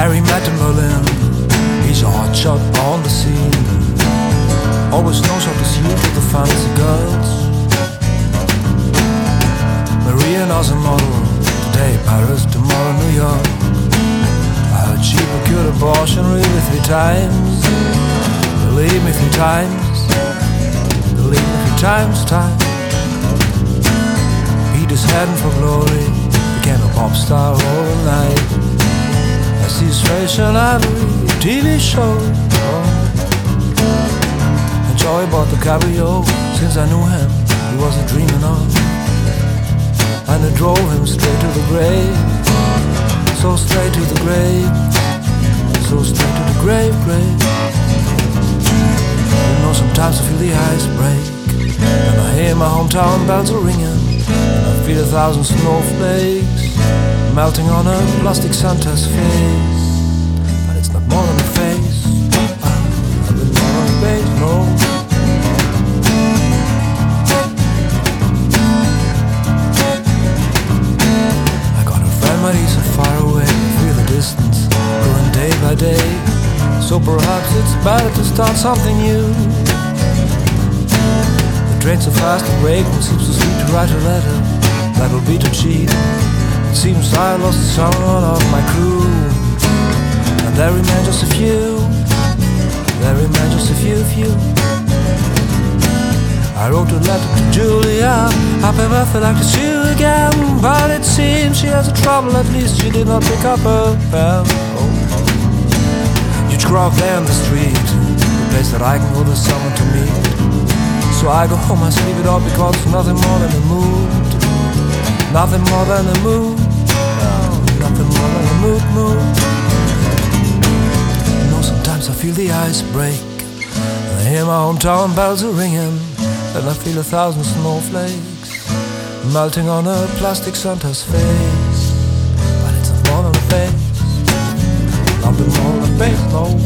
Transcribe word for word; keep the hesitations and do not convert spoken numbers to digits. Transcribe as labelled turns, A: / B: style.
A: Harry met in Berlin. He's a hotshot on the scene. Always knows how to sleep with the fancy girls. Maria knows a model. Today Paris, tomorrow New York. I heard she procured abortion really three times. Believe me three times. Believe me three times, time. Peter's heading for glory. Became a pop star overnight. I see his face on every T V show. Oh. And Joey bought the cabrio. Since I knew him, he wasn't dreaming of. And it drove him straight to the grave. So straight to the grave. So straight to the grave, grave. You know, sometimes I feel the ice break. And I hear my hometown bells are ringing. And I feel a thousand snowflakes melting on a plastic Santa's face. But it's not more than a face. Ah, a bit more than a face, no. I got a friend, but he's so far away. Feel the distance growing day by day. So perhaps it's better to start something new. The train's so fast to break, and seems so sweet to write a letter. That'll be too cheap. It seems I lost someone of my crew. And there remain just a few. There remain just a few, few. I wrote a letter to Julia. Happy birthday, like to see you again. But it seems she has a trouble. At least she did not pick up her pen. Oh. Huge crowd there on the street. The place that I can go this summer to meet. So I go home, I sleep it off because it's nothing more than a mood. Nothing more than a mood. No, nothing more than a mood, mood. You know, sometimes I feel the ice break. And I hear my hometown bells are ringing. And I feel a thousand snowflakes melting on a plastic Santa's face. But it's not more than a face. Nothing more than a face, no.